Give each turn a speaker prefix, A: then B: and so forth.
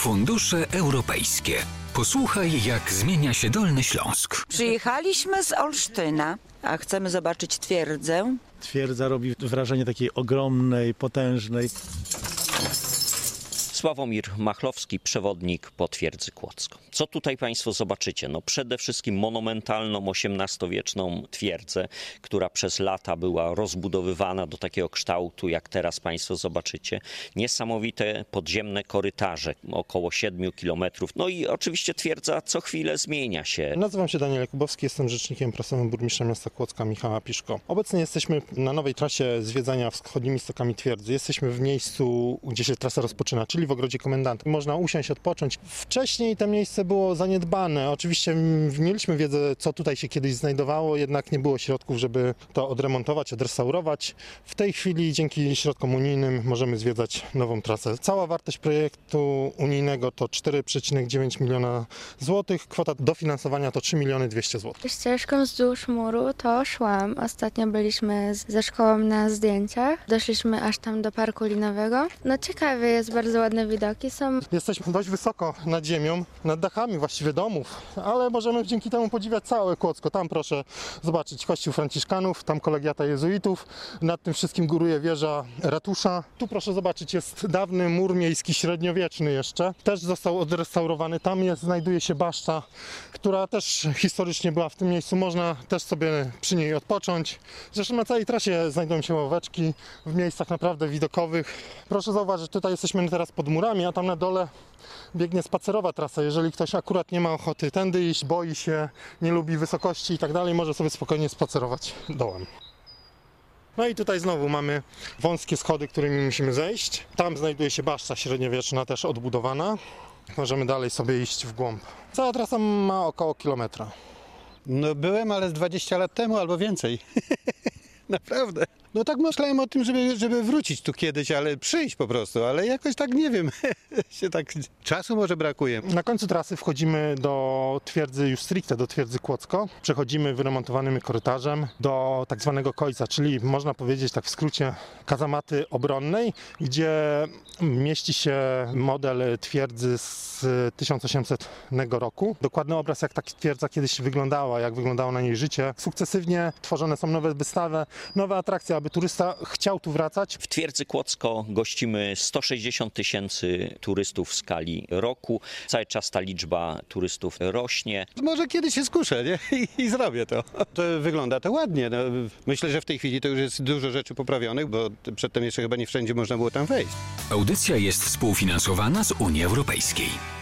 A: Fundusze europejskie. Posłuchaj, jak zmienia się Dolny Śląsk.
B: Przyjechaliśmy z Olsztyna, a chcemy zobaczyć twierdzę.
C: Twierdza robi wrażenie takiej ogromnej, potężnej.
D: Sławomir Machlowski, przewodnik po twierdzy Kłodzko. Co tutaj Państwo zobaczycie? No przede wszystkim monumentalną XVIII-wieczną twierdzę, która przez lata była rozbudowywana do takiego kształtu, jak teraz Państwo zobaczycie. Niesamowite podziemne korytarze, około 7 kilometrów. No i oczywiście twierdza co chwilę zmienia się.
E: Nazywam się Daniel Jakubowski, jestem rzecznikiem prasowym burmistrza miasta Kłodzka Michała Piszko. Obecnie jesteśmy na nowej trasie zwiedzania wschodnimi stokami twierdzy. Jesteśmy w miejscu, gdzie się trasa rozpoczyna, czyli w ogrodzie komendanta. Można usiąść, odpocząć. Wcześniej to miejsce było zaniedbane. Oczywiście mieliśmy wiedzę, co tutaj się kiedyś znajdowało, jednak nie było środków, żeby to odremontować, odrestaurować. W tej chwili dzięki środkom unijnym możemy zwiedzać nową trasę. Cała wartość projektu unijnego to 4,9 miliona złotych. Kwota dofinansowania to 3 200 000 zł.
F: Ścieżką wzdłuż muru to szłam. Ostatnio byliśmy ze szkołą na zdjęciach. Doszliśmy aż tam do parku linowego. No ciekawie jest, bardzo ładne widoki są. Jesteśmy dość wysoko nad ziemią, nad dachami właściwie domów, ale możemy dzięki temu podziwiać całe Kłodzko. Tam proszę zobaczyć kościół franciszkanów, tam kolegiata jezuitów, nad tym wszystkim góruje wieża ratusza. Tu proszę zobaczyć, jest dawny mur miejski, średniowieczny jeszcze. Też został odrestaurowany. Tam znajduje się baszta, która też historycznie była w tym miejscu. Można też sobie przy niej odpocząć. Zresztą na całej trasie znajdują się ławeczki w miejscach naprawdę widokowych. Proszę zauważyć, tutaj jesteśmy teraz pod murami, a tam na dole biegnie spacerowa trasa. Jeżeli ktoś akurat nie ma ochoty tędy iść, boi się, nie lubi wysokości i tak dalej, może sobie spokojnie spacerować dołem. No i tutaj znowu mamy wąskie schody, którymi musimy zejść. Tam znajduje się baszta średniowieczna, też odbudowana. Możemy dalej sobie iść w głąb. Cała trasa ma około kilometra.
G: No byłem, ale z 20 lat temu albo więcej. Naprawdę. No tak myślałem o tym, żeby wrócić tu kiedyś, ale przyjść po prostu, ale jakoś tak nie wiem, się tak czasu może brakuje.
E: Na końcu trasy wchodzimy do twierdzy już stricte, do twierdzy Kłodzko. Przechodzimy wyremontowanym korytarzem do tak zwanego końca, czyli można powiedzieć tak w skrócie kazamaty obronnej, gdzie mieści się model twierdzy z 1800 roku. Dokładny obraz, jak ta twierdza kiedyś wyglądała, jak wyglądało na niej życie. Sukcesywnie tworzone są nowe wystawy, nowe atrakcje, aby turysta chciał tu wracać.
D: W twierdzy Kłodzko gościmy 160 000 turystów w skali roku. Cały czas ta liczba turystów rośnie.
G: Może kiedyś się skuszę, nie? I zrobię to. To wygląda to ładnie. No, myślę, że w tej chwili to już jest dużo rzeczy poprawionych, bo przedtem jeszcze chyba nie wszędzie można było tam wejść.
A: Audycja jest współfinansowana z Unii Europejskiej.